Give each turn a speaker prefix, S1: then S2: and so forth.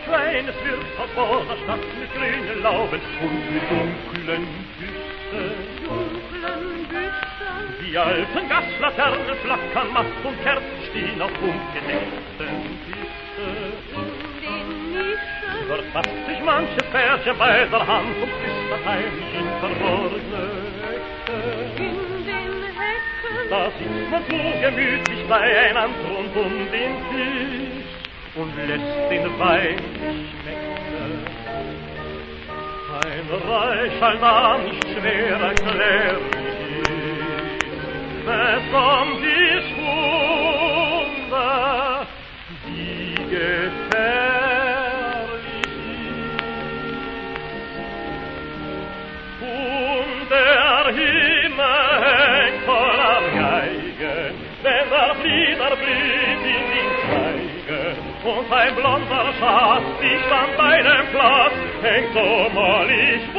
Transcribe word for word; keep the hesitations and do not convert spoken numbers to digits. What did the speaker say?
S1: Schwein, es wird aus vor der Stadt mit grünen Lauben und mit dunklen Büsten.
S2: Dunklen Büsten.
S1: Die alten Gaslaternen flackern matt und Kerzen stehen auf ungenähten Pisten.
S2: In den Nischen.
S1: Dort fasst sich manches Pärchen bei der Hand und flüstert heimlich in verborgene Ecken.
S2: In den Hecken.
S1: Da sitzt man so gemütlich beieinander rund um den Tisch und lässt den Wein schmecken. Ein Reich allda nicht schwer erklärlich ist, besonders die Stunde, die gefährlich ist. Und der Himmel hängt voller Geigen, wenn der Flieder blüht in den Zweigen. Und ein blonder Schatz, die stand bei einem Platz, hängt so mollig